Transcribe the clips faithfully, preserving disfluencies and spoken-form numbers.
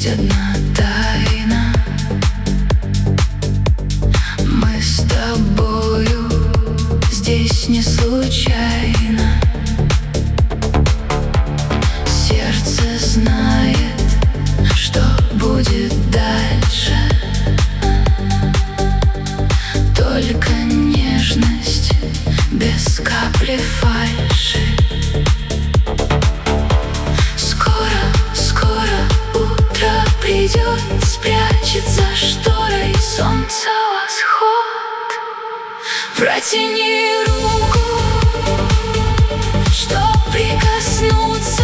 Есть одна тайна: мы с тобою здесь не случайно. Сердце знает, что будет дальше. Только нежность без капли фальши. Скоро, скоро утро придет, спрячет за шторой солнце восход. Протяни руку, чтоб прикоснуться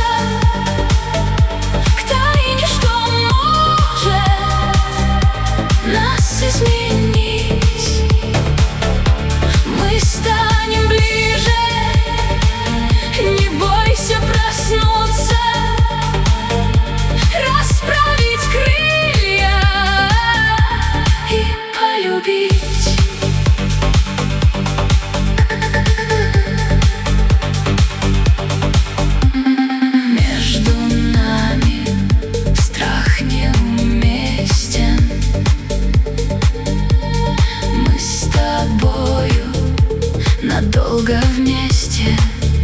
к тайне, что может нас изменить. Мы станем ближе, не бойся проснуться, расправить крылья и полюбить. Между нами страх неуместен. Мы с тобою надолго вместе.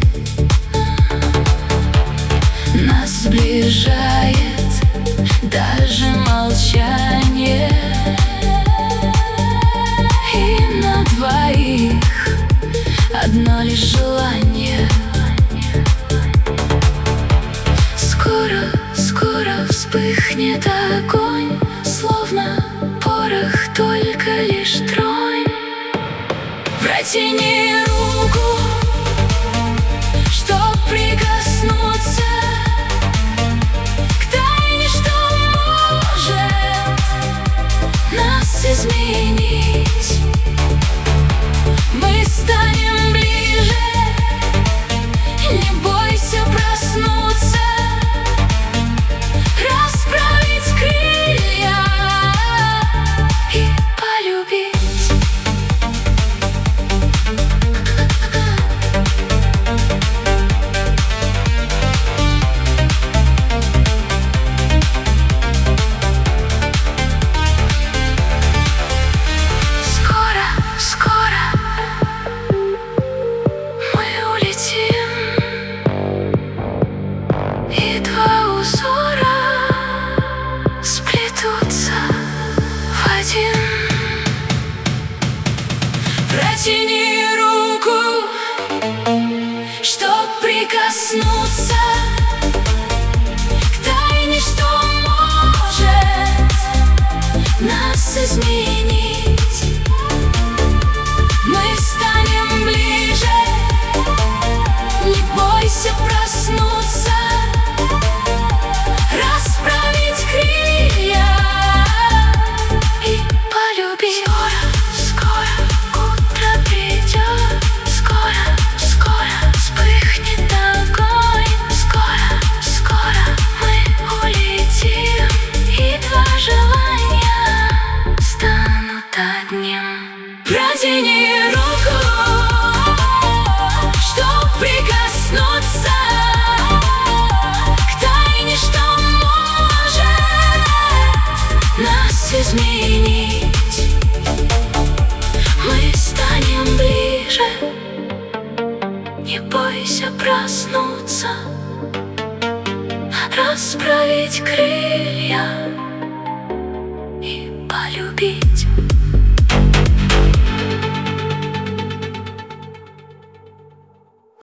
Нас сближает даже молчание, и на двоих одно лишь желание. Скоро, скоро вспыхнет огонь, словно порох, только лишь тронь. Протяни руку, чтоб прикоснуться к тайне, что может нас изменить. Мы станем ближе, не бойся проснуться, расправить крылья и полюбить. Протяни руку, чтоб прикоснуться к тайне, что может нас изменить. Мы станем ближе, не бойся проснуться, расправить крылья и полюбить. Протяни руку, чтоб прикоснуться к тайне, что может нас изменить. Мы станем ближе, не бойся проснуться, расправить крылья и полюбить.